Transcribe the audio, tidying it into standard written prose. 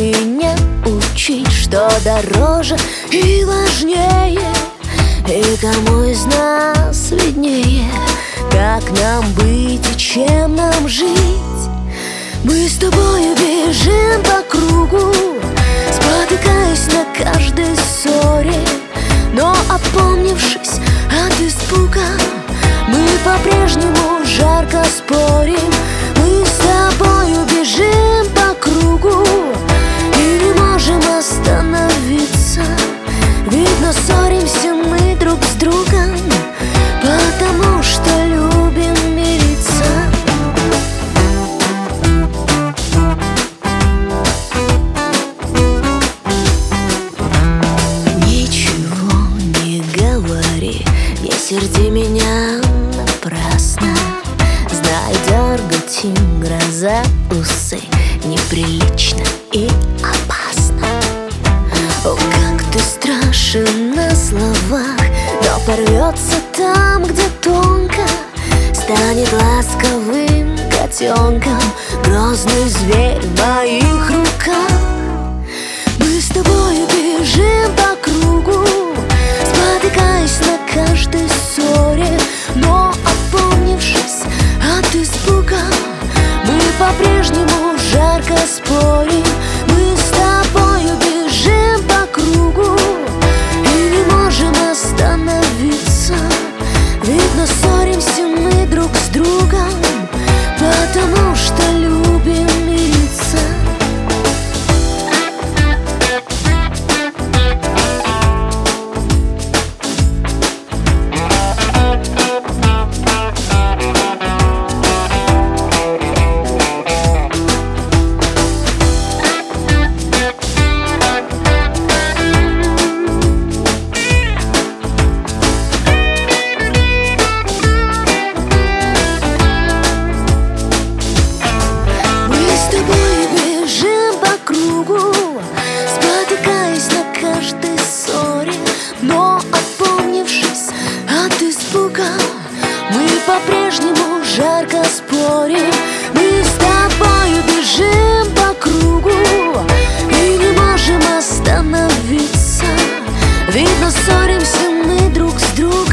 меня учить, что дороже и важнее, и кому из нас виднее, как нам быть и чем нам жить. Мы с тобою бежим по кругу, спотыкаясь на каждой ссоре, но опомнившись от испуга, мы по-прежнему жарко спорим. Мы с тобою бежим по кругу и не можем остановиться, ведь но ссоримся мы друг с другом, потому что любим мириться. Ничего не говори, не серди меня напрасно. Знай, дергать им гроза усы неприлично и опасно. О, как ты страшен на словах, но порвется там, где тонко. Станет ласковым котенком грозный зверь в моих руках. Мы с тобою бежим по кругу, спотыкаясь на каждой ссоре, но опомнившись от испуга, мы по-прежнему жарко спорим. Мы с тобою бежим по кругу и не можем остановиться, ведь но ссоримся мы друг с другом, потому что любим мириться. Спотыкаясь на каждой ссоре, но опомнившись от испуга, мы по-прежнему жарко спорим. Мы с тобою бежим по кругу и не можем остановиться, ведь но ссоримся мы друг с другом,